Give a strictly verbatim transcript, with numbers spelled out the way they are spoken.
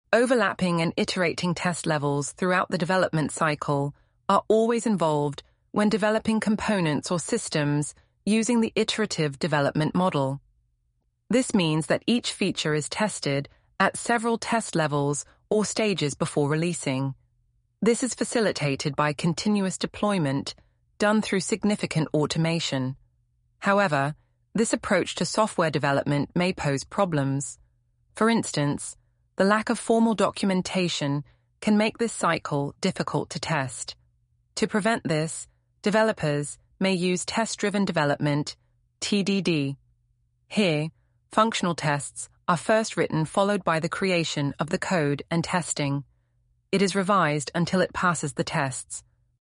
Overlapping and iterating test levels throughout the development cycle are always involved when developing components or systems using the iterative development model. This means that each feature is tested at several test levels or stages before releasing. This is facilitated by continuous deployment done through significant automation. However, this approach to software development may pose problems. For instance, the lack of formal documentation can make this cycle difficult to test. To prevent this, developers may use test-driven development, T D D. Here, functional tests are first written followed by the creation of the code and testing. It is revised until it passes the tests.